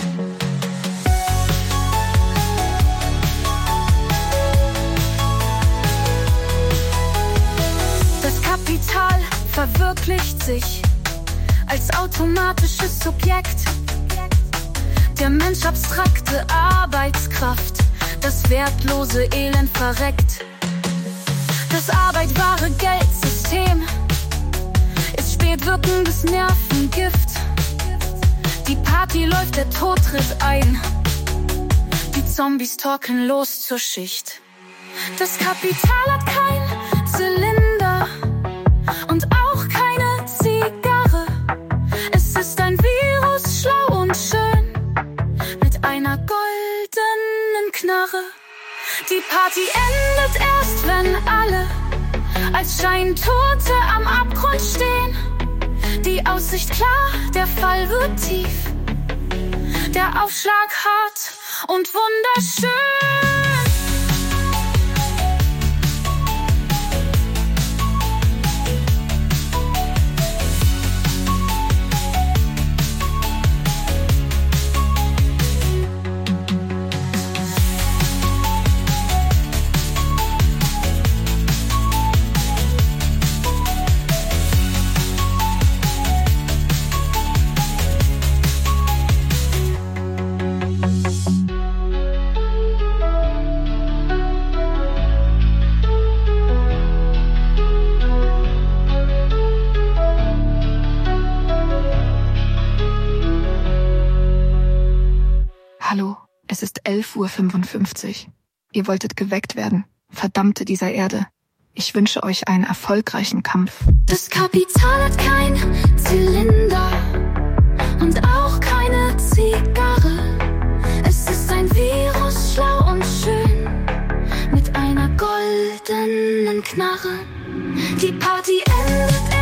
S10: Das Kapital verwirklicht sich als automatisches Subjekt. Der Mensch abstrakte Arbeitskraft, das wertlose Elend verreckt. Das arbeitbare Geldsystem ist spätwirkendes Nervengift. Die Party läuft, der Tod tritt ein. Die Zombies talken los zur Schicht. Das Kapital hat kein Zylinder und auch keine Zigarre. Es ist ein Virus, schlau und schön, einer goldenen Knarre. Die Party endet erst, wenn alle als Scheintote am Abgrund stehen. Die Aussicht klar, der Fall wird tief, der Aufschlag hart und wunderschön.
S11: Hallo, es ist 11:55 Uhr. Ihr wolltet geweckt werden. Verdammte dieser Erde. Ich wünsche euch einen erfolgreichen Kampf.
S10: Das Kapital hat kein Zylinder und auch keine Zigarre. Es ist ein Virus, schlau und schön, mit einer goldenen Knarre. Die Party endet